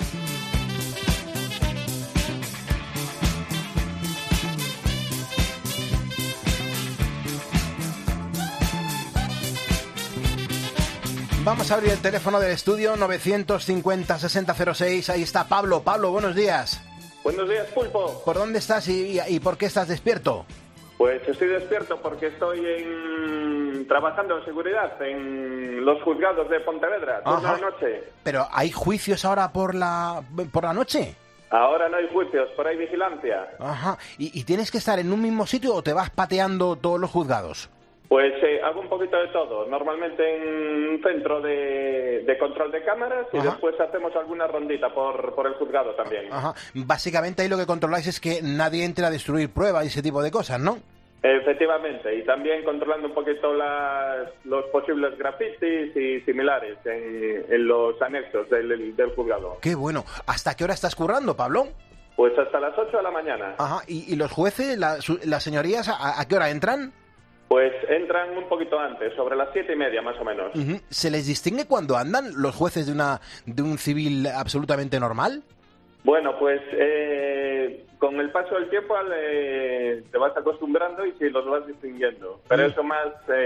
Vamos a abrir el teléfono del estudio 950-6006. Ahí está Pablo. Pablo, buenos días. Buenos días, Pulpo. ¿Por dónde estás y por qué estás despierto? Pues estoy despierto porque estoy trabajando en seguridad en los juzgados de Pontevedra, turno de noche. ¿Pero hay juicios ahora por la noche? Ahora no hay juicios, pero hay vigilancia. Ajá. ¿Y tienes que estar en un mismo sitio o te vas pateando todos los juzgados? Pues hago un poquito de todo, normalmente en un centro de control de cámaras y después hacemos alguna rondita por el juzgado también. Ajá. Básicamente ahí lo que controláis es que nadie entre a destruir pruebas y ese tipo de cosas, ¿no? Efectivamente, y también controlando un poquito los posibles grafitis y similares en los anexos del juzgado. Qué bueno. ¿Hasta qué hora estás currando, Pablo? Pues hasta las 8 de la mañana. Ajá. ¿Y los jueces, las señorías, a qué hora entran? Pues entran un poquito antes, sobre las 7:30 más o menos. ¿Se les distingue cuando andan los jueces de un civil absolutamente normal? Bueno, pues con el paso del tiempo te vas acostumbrando y sí, los vas distinguiendo. Pero eso más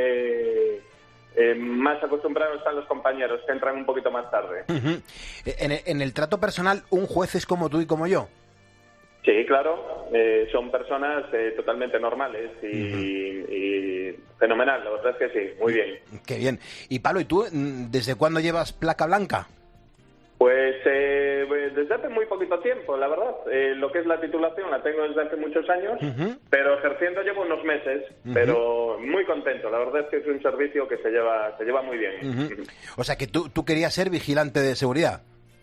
acostumbrados están los compañeros, que entran un poquito más tarde. En el trato personal, ¿un juez es como tú y como yo? Sí, claro. Son personas totalmente normales y fenomenal. La verdad es que sí, muy bien. Qué bien. Y Pablo, ¿y tú desde cuándo llevas placa blanca? Pues desde hace muy poquito tiempo, la verdad. Lo que es la titulación la tengo desde hace muchos años, pero ejerciendo llevo unos meses, pero muy contento. La verdad es que es un servicio que se lleva muy bien. O sea, que tú querías ser vigilante de seguridad.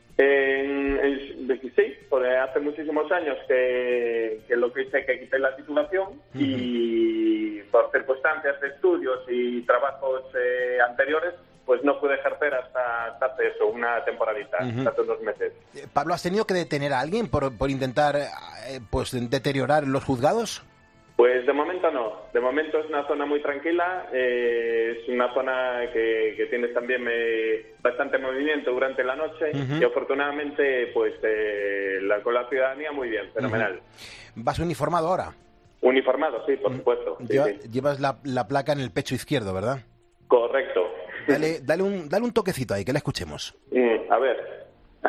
Sí, porque hace muchísimos años que lo que hice que quité la titulación y por circunstancias de estudios y trabajos anteriores, pues no pude ejercer hasta hace eso, una temporadita, hace unos meses. Pablo, ¿has tenido que detener a alguien por intentar pues deteriorar los juzgados? Pues de momento no. De momento es una zona muy tranquila, es una zona que tienes también bastante movimiento durante la noche y afortunadamente pues con la ciudadanía muy bien, fenomenal. ¿Vas uniformado ahora? Uniformado, sí, por supuesto. Sí. Llevas la placa en el pecho izquierdo, ¿verdad? Correcto. Dale un toquecito ahí, que la escuchemos. A ver.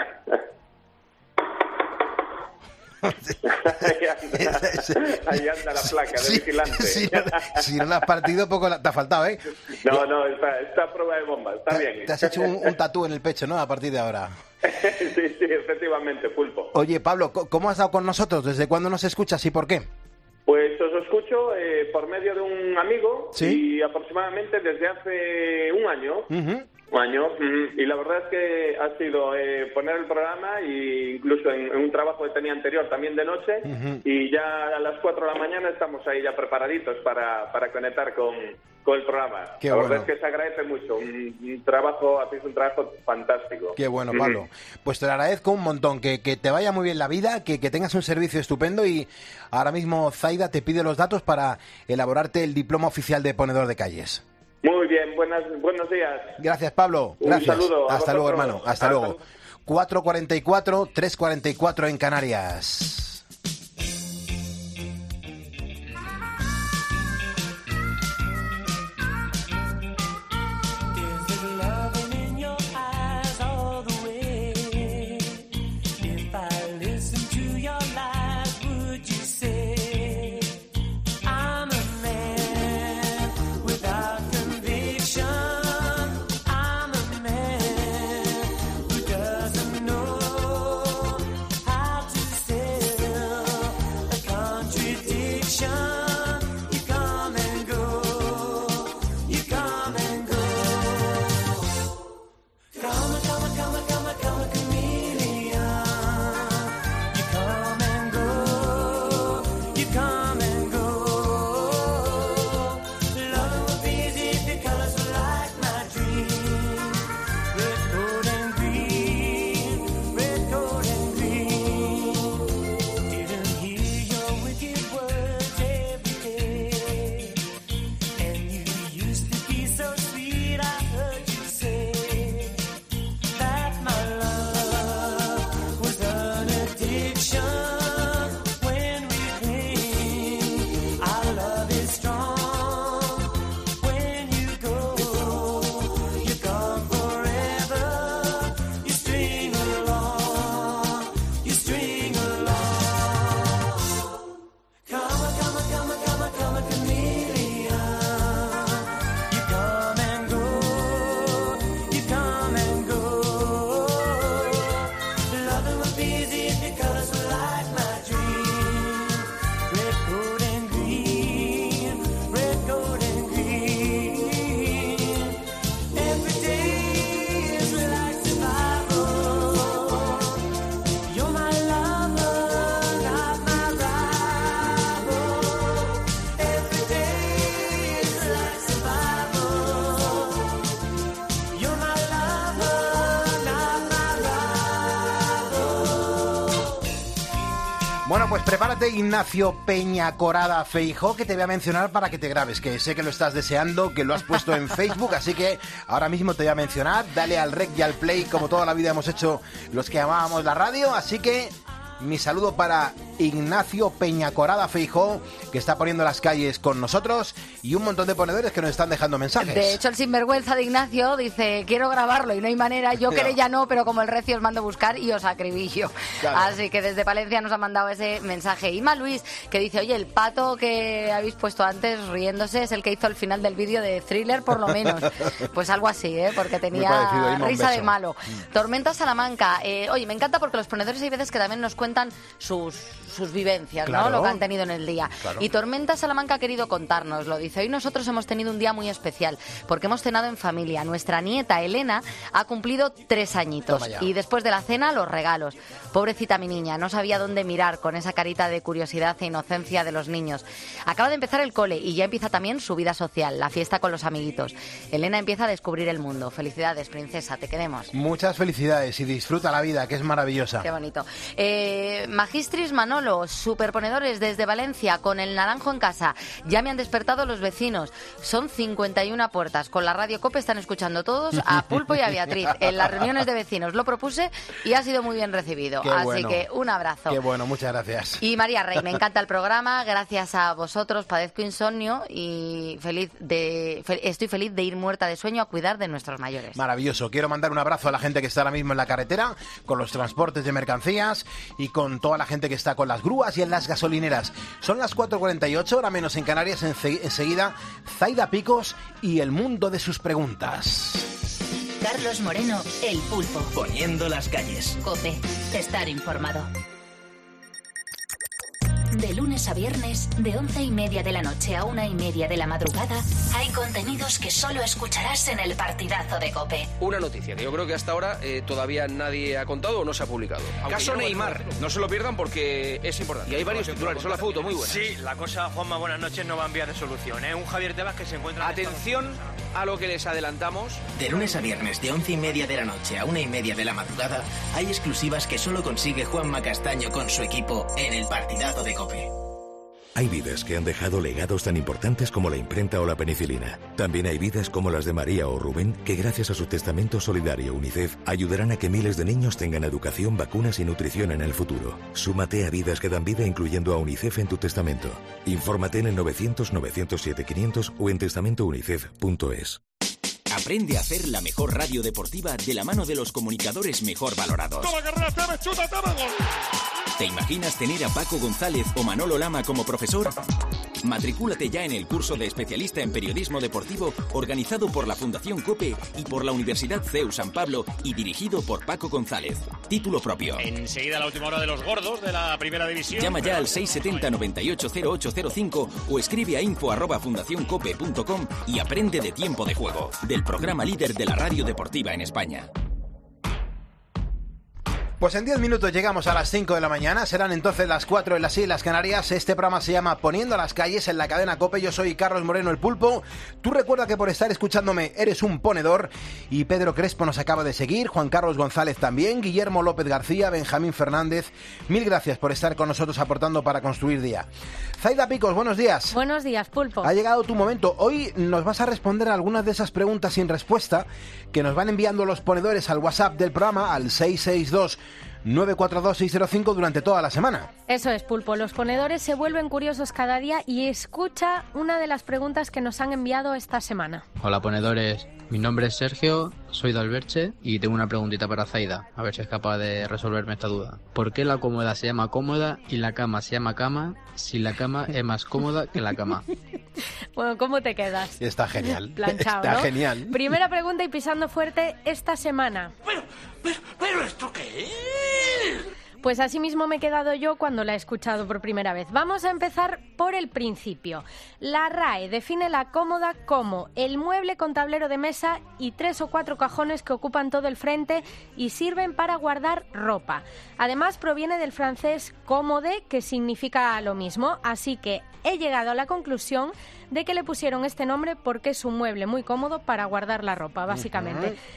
Ahí anda la placa de vigilante. Si no la has partido, poco te ha faltado, ¿eh? No, está a prueba de bomba, está bien. Te has hecho un tatú en el pecho, ¿no? A partir de ahora. Sí, efectivamente, pulpo. Oye, Pablo, ¿cómo has dado con nosotros? ¿Desde cuándo nos escuchas y por qué? Pues os escucho por medio de un amigo. ¿Sí? Y aproximadamente desde hace un año. Y la verdad es que ha sido poner el programa y incluso en un trabajo que tenía anterior también de noche y ya a las 4 de la mañana estamos ahí ya preparaditos para conectar con el programa. Qué la bueno. verdad es que se agradece mucho, hacéis un trabajo fantástico. Qué bueno, Pablo. Pues te lo agradezco un montón, que te vaya muy bien la vida, que tengas un servicio estupendo y ahora mismo Zaida te pide los datos para elaborarte el diploma oficial de ponedor de calles. Muy bien, buenos días. Gracias, Pablo. Gracias. Un saludo. Hasta luego, hermano. Hasta luego. 4:44, 3:44 en Canarias. Bueno, pues prepárate, Ignacio Peñacorada Feijóo, que te voy a mencionar para que te grabes, que sé que lo estás deseando, que lo has puesto en Facebook, así que ahora mismo te voy a mencionar. Dale al rec y al play, como toda la vida hemos hecho los que amábamos la radio, así que mi saludo para Ignacio Peñacorada Feijóo, que está poniendo las calles con nosotros, y un montón de ponedores que nos están dejando mensajes. De hecho, el sinvergüenza de Ignacio dice, quiero grabarlo y no hay manera, yo querella no, pero como el recio os mando a buscar y os acribillo. Claro. Así que desde Palencia nos ha mandado ese mensaje. Ima Luis, que dice, oye, el pato que habéis puesto antes riéndose es el que hizo el final del vídeo de Thriller, por lo menos. Pues algo así, porque tenía parecido, risa de malo. Tormenta Salamanca, oye, me encanta porque los ponedores hay veces que también nos cuentan sus vivencias, claro, ¿no? Lo que han tenido en el día. Claro. Y Tormenta Salamanca ha querido contarnos, lo dice. Hoy nosotros hemos tenido un día muy especial porque hemos cenado en familia. Nuestra nieta Elena ha cumplido 3 añitos y después de la cena los regalos. Pobrecita mi niña, no sabía dónde mirar con esa carita de curiosidad e inocencia de los niños. Acaba de empezar el cole y ya empieza también su vida social, la fiesta con los amiguitos. Elena empieza a descubrir el mundo. Felicidades, princesa, te queremos. Muchas felicidades y disfruta la vida, que es maravillosa. Qué bonito. Magistris Manolo, superponedores desde Valencia, con el naranjo en casa. Ya me han despertado los vecinos. Son 51 puertas. Con la radio COPE están escuchando todos a Pulpo y a Beatriz. En las reuniones de vecinos lo propuse y ha sido muy bien recibido. Qué Así bueno. Que un abrazo. Qué bueno, muchas gracias. Y María Rey, me encanta el programa. Gracias a vosotros padezco insomnio y estoy feliz de ir muerta de sueño a cuidar de nuestros mayores. Maravilloso. Quiero mandar un abrazo a la gente que está ahora mismo en la carretera, con los transportes de mercancías y con toda la gente que está con las grúas y en las gasolineras. Son las 4:48, hora menos en Canarias. Enseguida, Zaida Picos y el mundo de sus preguntas. Carlos Moreno, el Pulpo. Poniendo las calles. COPE, estar informado. De lunes a viernes, de 11:30 de la noche a 1:30 de la madrugada, hay contenidos que solo escucharás en el partidazo de COPE. Una noticia que yo creo que hasta ahora todavía nadie ha contado o no se ha publicado. Caso Neymar, no se lo pierdan porque es importante. Y hay varios titulares, son la foto muy buena. Sí, la cosa, Juanma, buenas noches, no va a enviar de solución. Un Javier Tebas que se encuentra... Atención a lo que les adelantamos. De lunes a viernes, de 11:30 de la noche a 1:30 de la madrugada, hay exclusivas que solo consigue Juanma Castaño con su equipo en el partidazo de COPE. Hay vidas que han dejado legados tan importantes como la imprenta o la penicilina. También hay vidas como las de María o Rubén que gracias a su testamento solidario UNICEF ayudarán a que miles de niños tengan educación, vacunas y nutrición en el futuro. Súmate a Vidas que dan vida incluyendo a UNICEF en tu testamento. Infórmate en el 900-907-500 o en testamentounicef.es. Aprende a hacer la mejor radio deportiva de la mano de los comunicadores mejor valorados. ¿Te imaginas tener a Paco González o Manolo Lama como profesor? Matricúlate ya en el curso de especialista en periodismo deportivo organizado por la Fundación COPE y por la Universidad CEU San Pablo y dirigido por Paco González. Título propio. Enseguida la última hora de los gordos de la primera división. Llama ya al 670 98 0805 o escribe a info@fundacioncope.com y aprende de Tiempo de Juego, del programa líder de la radio deportiva en España. Pues en 10 minutos llegamos a las 5 de la mañana, serán entonces las 4 en las Islas Canarias. Este programa se llama Poniendo las calles en la cadena COPE. Yo soy Carlos Moreno, el Pulpo. Tú recuerda que por estar escuchándome eres un ponedor. Y Pedro Crespo nos acaba de seguir, Juan Carlos González también, Guillermo López García, Benjamín Fernández. Mil gracias por estar con nosotros aportando para construir día. Zaida Picos, buenos días. Buenos días, Pulpo. Ha llegado tu momento. Hoy nos vas a responder a algunas de esas preguntas sin respuesta que nos van enviando los ponedores al WhatsApp del programa, al 662 942-605 durante toda la semana. Eso es, Pulpo. Los ponedores se vuelven curiosos cada día y escucha una de las preguntas que nos han enviado esta semana. Hola, ponedores. Mi nombre es Sergio, soy de Alberche y tengo una preguntita para Zaida, a ver si es capaz de resolverme esta duda. ¿Por qué la cómoda se llama cómoda y la cama se llama cama si la cama es más cómoda que la cama? Bueno, ¿cómo te quedas? Está genial. Planchado, Está ¿no? genial. Primera pregunta y pisando fuerte esta semana. ¿Pero esto qué es? Pues así mismo me he quedado yo cuando la he escuchado por primera vez. Vamos a empezar por el principio. La RAE define la cómoda como el mueble con tablero de mesa y 3 o 4 cajones que ocupan todo el frente y sirven para guardar ropa. Además proviene del francés commode, que significa lo mismo, así que he llegado a la conclusión de que le pusieron este nombre porque es un mueble muy cómodo para guardar la ropa, básicamente.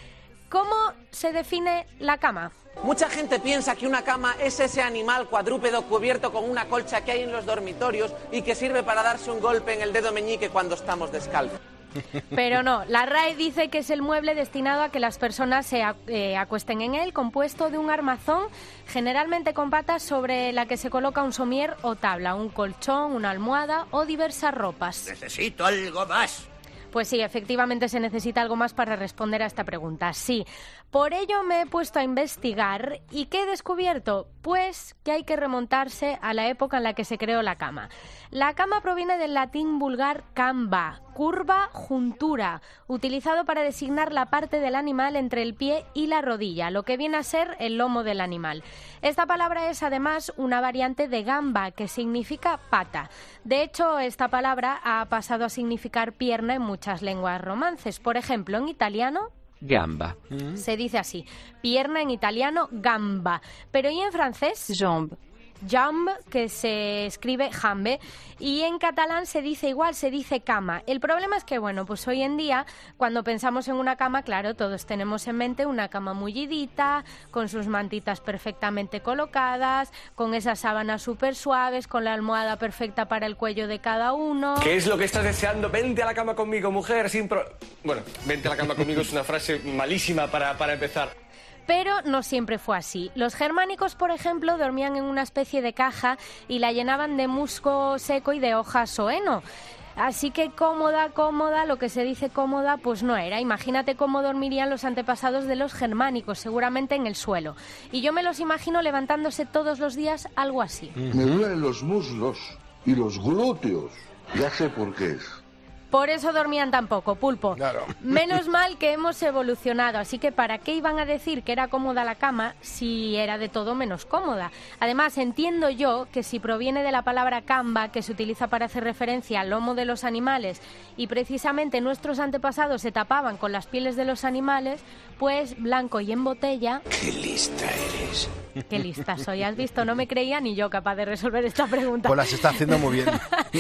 ¿Cómo se define la cama? Mucha gente piensa que una cama es ese animal cuadrúpedo cubierto con una colcha que hay en los dormitorios y que sirve para darse un golpe en el dedo meñique cuando estamos descalzos. Pero no, la RAE dice que es el mueble destinado a que las personas se acuesten en él, compuesto de un armazón, generalmente con patas sobre la que se coloca un somier o tabla, un colchón, una almohada o diversas ropas. Necesito algo más. Pues sí, efectivamente se necesita algo más para responder a esta pregunta, sí. Por ello me he puesto a investigar y ¿qué he descubierto? Pues que hay que remontarse a la época en la que se creó la cama. La cama proviene del latín vulgar camba, curva, juntura, utilizado para designar la parte del animal entre el pie y la rodilla, lo que viene a ser el lomo del animal. Esta palabra es además una variante de gamba, que significa pata. De hecho, esta palabra ha pasado a significar pierna en muchas lenguas romances. Por ejemplo, en italiano, gamba. se dice así, pierna en italiano, gamba. Pero ¿y en francés? Jambe. Jambe, que se escribe jambe, y en catalán se dice igual, se dice cama. El problema es que, bueno, pues hoy en día, cuando pensamos en una cama, claro, todos tenemos en mente una cama mullidita, con sus mantitas perfectamente colocadas, con esas sábanas súper suaves, con la almohada perfecta para el cuello de cada uno. ¿Qué es lo que estás deseando? Vente a la cama conmigo, mujer, Bueno, vente a la cama conmigo es una frase malísima para empezar. Pero no siempre fue así. Los germánicos, por ejemplo, dormían en una especie de caja y la llenaban de musgo seco y de hojas o heno. Así que cómoda, lo que se dice cómoda, pues no era. Imagínate cómo dormirían los antepasados de los germánicos, seguramente en el suelo. Y yo me los imagino levantándose todos los días algo así. Me duelen los muslos y los glúteos. Ya sé por qué es. Por eso dormían tan poco, Pulpo. Claro. Menos mal que hemos evolucionado, así que ¿para qué iban a decir que era cómoda la cama si era de todo menos cómoda? Además, entiendo yo que si proviene de la palabra camba, que se utiliza para hacer referencia al lomo de los animales, y precisamente nuestros antepasados se tapaban con las pieles de los animales, pues blanco y en botella... ¡Qué lista eres! Qué lista soy, ¿has visto? No me creía ni yo capaz de resolver esta pregunta. Pues las está haciendo muy bien.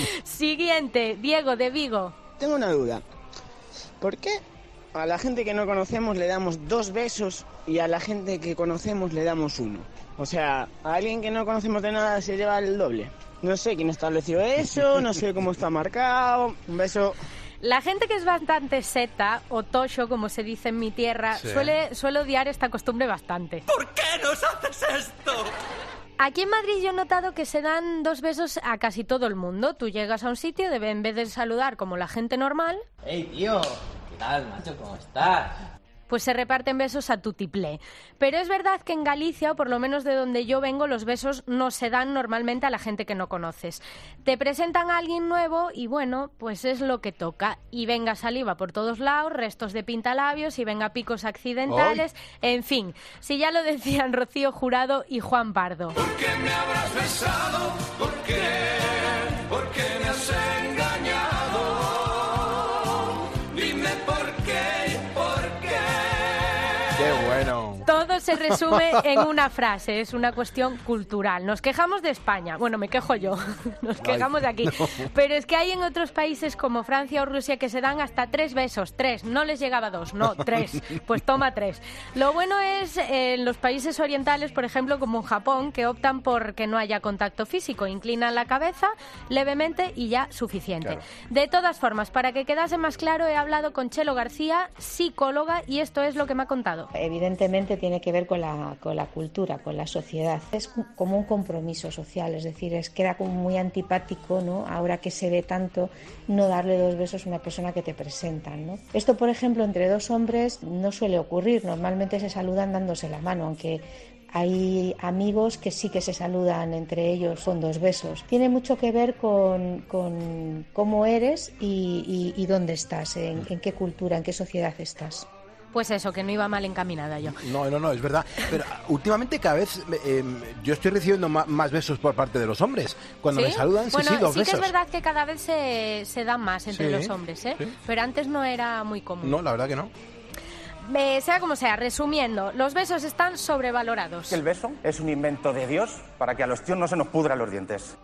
Siguiente, Diego de Vigo. Tengo una duda. ¿Por qué a la gente que no conocemos le damos 2 besos y a la gente que conocemos le damos 1? O sea, a alguien que no conocemos de nada se lleva el doble. No sé quién estableció eso, no sé cómo está marcado. Un beso... La gente que es bastante seta, o tocho, como se dice en mi tierra, Sí. suele odiar esta costumbre bastante. ¿Por qué nos haces esto? Aquí en Madrid yo he notado que se dan 2 besos a casi todo el mundo. Tú llegas a un sitio, en vez de saludar como la gente normal... ¡Hey, tío! ¿Qué tal, macho? ¿Cómo estás? Pues se reparten besos a tutiplé. Pero es verdad que en Galicia, o por lo menos de donde yo vengo, los besos no se dan normalmente a la gente que no conoces. Te presentan a alguien nuevo y bueno, pues es lo que toca. Y venga saliva por todos lados, restos de pintalabios y venga picos accidentales. ¡Ay! En fin, si ya lo decían Rocío Jurado y Juan Pardo. ¿Por qué me habrás besado? ¿Por qué? ¿Por qué me has engañado? Dime por qué, por qué. ¡Qué bueno! Todo se resume en una frase, es una cuestión cultural. Nos quejamos de España, bueno, me quejo yo, nos quejamos de aquí, no. Pero es que hay en otros países como Francia o Rusia que se dan hasta 3 besos, 3, no les llegaba 2, no, 3, pues toma 3. Lo bueno es en los países orientales, por ejemplo, como en Japón, que optan por que no haya contacto físico, inclinan la cabeza levemente y ya suficiente. Claro. De todas formas, para que quedase más claro, he hablado con Chelo García, psicóloga, y esto es lo que me ha contado. Evidentemente tiene que ver con la cultura, con la sociedad. Es como un compromiso social, es decir, queda como muy antipático, ¿no? Ahora que se ve tanto, no darle 2 besos a una persona que te presentan, ¿no? Esto, por ejemplo, entre 2 hombres no suele ocurrir. Normalmente se saludan dándose la mano, aunque hay amigos que sí que se saludan entre ellos con 2 besos. Tiene mucho que ver con cómo eres y dónde estás, en qué cultura, en qué sociedad estás. Pues eso, que no iba mal encaminada yo. No, es verdad. Pero últimamente cada vez yo estoy recibiendo más besos por parte de los hombres. Cuando ¿Sí? me saludan, bueno, sí, 2 sí besos. que es verdad que cada vez se dan más entre Sí, los hombres, ¿eh? sí. Pero antes no era muy común. No, la verdad que no. Sea como sea, resumiendo, los besos están sobrevalorados. El beso es un invento de Dios para que a los tíos no se nos pudran los dientes.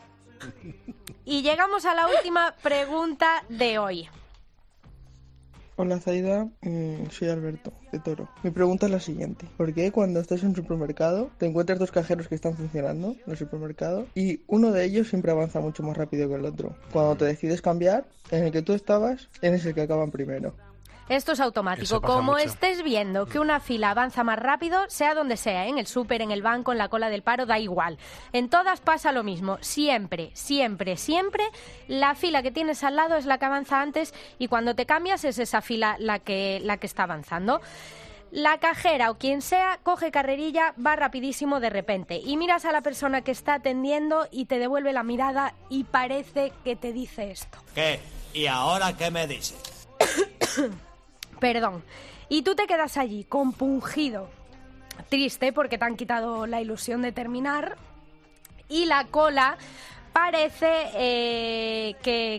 Y llegamos a la última pregunta de hoy. Hola Zaida, soy Alberto, de Toro. Mi pregunta es la siguiente. ¿Por qué cuando estás en un supermercado te encuentras dos cajeros que están funcionando en el supermercado y uno de ellos siempre avanza mucho más rápido que el otro? Cuando te decides cambiar, en el que tú estabas, es el que acaban primero. Esto es automático. Como estés viendo que una fila avanza más rápido, sea donde sea, en el súper, en el banco, en la cola del paro, da igual. En todas pasa lo mismo. Siempre, siempre, siempre la fila que tienes al lado es la que avanza antes y cuando te cambias es esa fila la que está avanzando. La cajera o quien sea coge carrerilla, va rapidísimo de repente y miras a la persona que está atendiendo y te devuelve la mirada y parece que te dice esto. ¿Qué? ¿Y ahora qué me dices? Perdón. Y tú te quedas allí, compungido, triste porque te han quitado la ilusión de terminar y la cola parece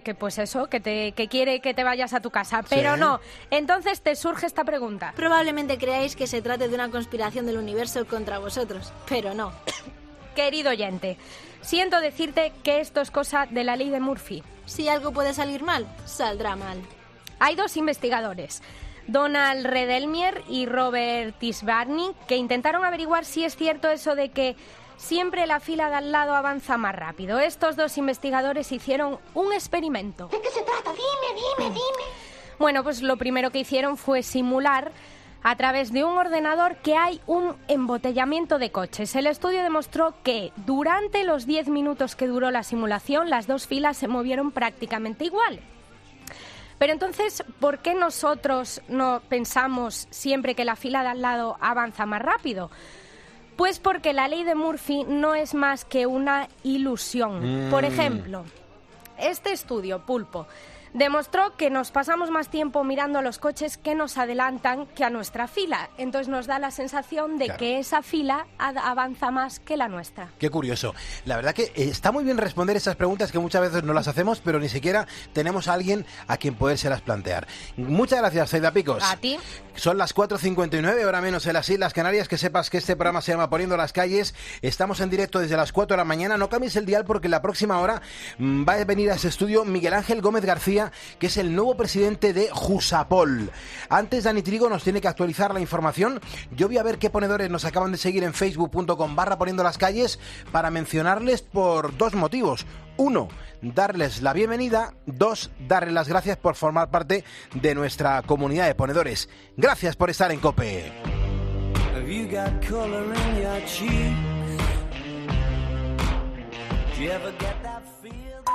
que quiere que te vayas a tu casa, pero no. Entonces te surge esta pregunta. Probablemente creáis que se trate de una conspiración del universo contra vosotros, pero no. Querido oyente, siento decirte que esto es cosa de la ley de Murphy. Si algo puede salir mal, saldrá mal. Hay dos investigadores, Donald Redelmier y Robert Tisbarni, que intentaron averiguar si es cierto eso de que siempre la fila de al lado avanza más rápido. Estos dos investigadores hicieron un experimento. ¿De qué se trata? Dime. Bueno, pues lo primero que hicieron fue simular a través de un ordenador que hay un embotellamiento de coches. El estudio demostró que durante los 10 minutos que duró la simulación, las dos filas se movieron prácticamente igual. Pero entonces, ¿por qué nosotros no pensamos siempre que la fila de al lado avanza más rápido? Pues porque la ley de Murphy no es más que una ilusión. Por ejemplo, este estudio, Pulpo, demostró que nos pasamos más tiempo mirando a los coches que nos adelantan que a nuestra fila. Entonces nos da la sensación de que esa fila avanza más que la nuestra. Qué curioso. La verdad que está muy bien responder esas preguntas que muchas veces no las hacemos, pero ni siquiera tenemos a alguien a quien podérselas plantear. Muchas gracias, Zaida Picos. A ti. Son las 4:59, hora menos en las Islas Canarias. Que sepas que este programa se llama Poniendo las Calles. Estamos en directo desde las 4 de la mañana. No cambies el dial porque la próxima hora va a venir a ese estudio Miguel Ángel Gómez García, que es el nuevo presidente de Jusapol. Antes, Dani Trigo nos tiene que actualizar la información. Yo voy a ver qué ponedores nos acaban de seguir en facebook.com/Poniendo las Calles para mencionarles por dos motivos. Uno, darles la bienvenida. Dos, darles las gracias por formar parte de nuestra comunidad de ponedores. Gracias por estar en COPE. Have you got color in your cheeks? Do you ever get that feel?